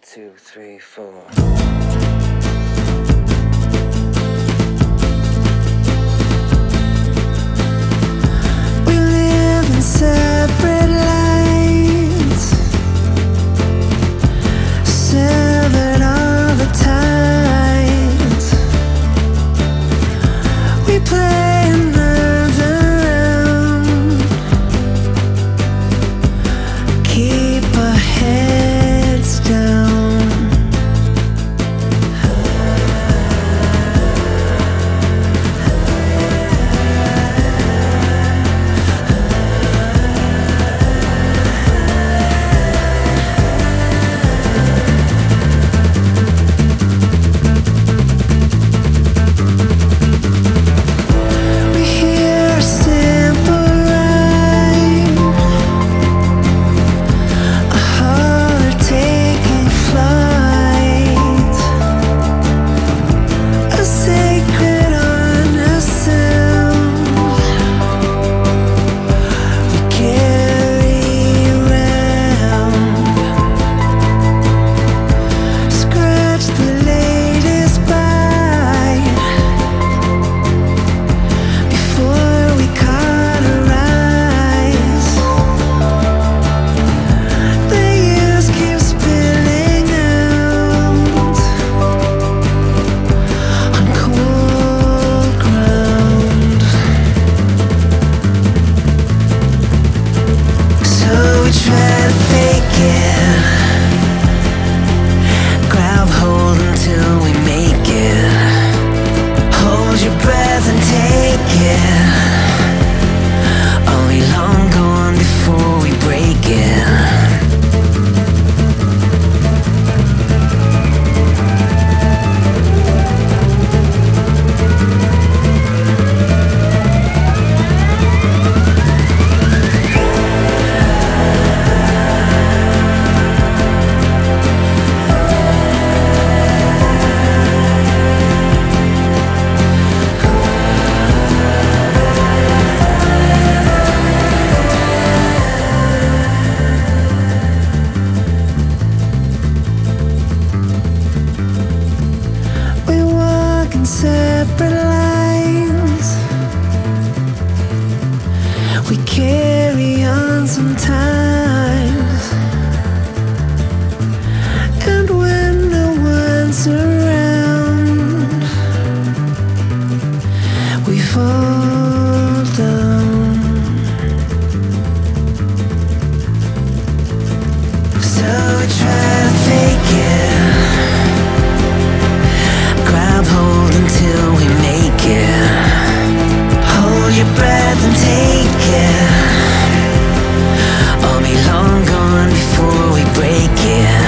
2, 3, 4. Separate lines, severed all the times. We play another round, keep our heads down. Separate lines, we carry on sometimes, and when no one's around, we fall down. So we try to fake it, grab hold until we make it. Hold your breath and take it. I'll be long gone before we break it.